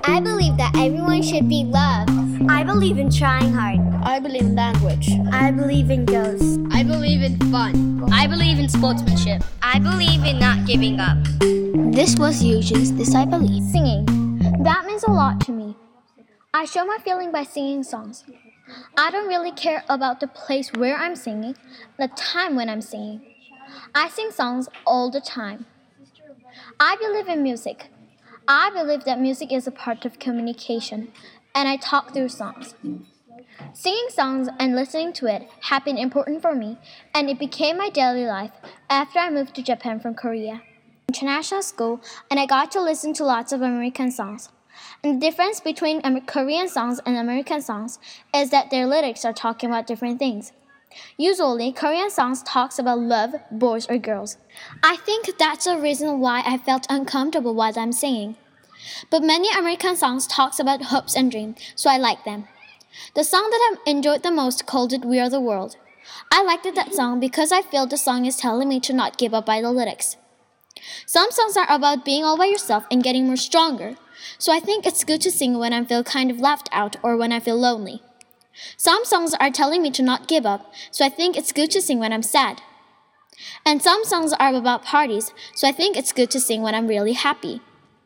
I believe that everyone should be loved. I believe in trying hard. I believe in language. I believe in ghosts. I believe in fun. I believe in sportsmanship. I believe in not giving up. This was Eugene's This I Believe. Singing. That means a lot to me. I show my feeling by singing songs. I don't really care about the place where I'm singing, the time when I'm singing. I sing songs all the time. I believe in music. I believe that music is a part of communication, and I talk through songs. Singing songs and listening to it have been important for me, and it became my daily life after I moved to Japan from Korea. International school, and I got to listen to lots of American songs. And the difference between Korean songs and American songs is that their lyrics are talking about different things. Usually, Korean songs talks about love, boys, or girls. I think that's the reason why I felt uncomfortable while I'm singing. But many American songs talks about hopes and dreams, so I like them. The song that I enjoyed the most called it We Are the World. I liked that song because I feel the song is telling me to not give up by the lyrics. Some songs are about being all by yourself and getting more stronger, so I think it's good to sing when I feel kind of left out or when I feel lonely. Some songs are telling me to not give up, so I think it's good to sing when I'm sad. And some songs are about parties, so I think it's good to sing when I'm really happy.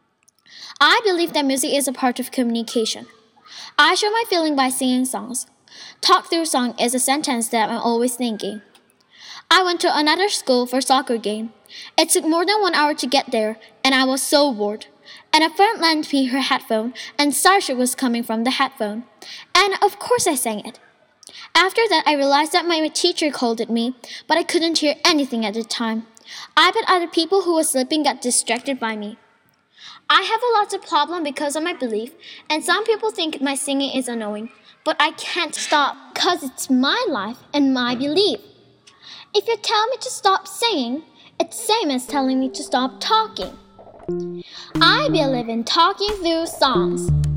I believe that music is a part of communication. I show my feeling by singing songs. Talk through song is a sentence that I'm always thinking. I went to another school for soccer game. It took more than 1 hour to get there, and I was so bored. And a friend lent me her headphone, and Starship was coming from the headphone. And of course I sang it. After that, I realized that my teacher called at me, but I couldn't hear anything at the time. I bet other people who were sleeping got distracted by me. I have a lot of problem because of my belief, and some people think my singing is annoying, but I can't stop because it's my life and my belief. If you tell me to stop singing, it's same as telling me to stop talking. I believe in talking through songs.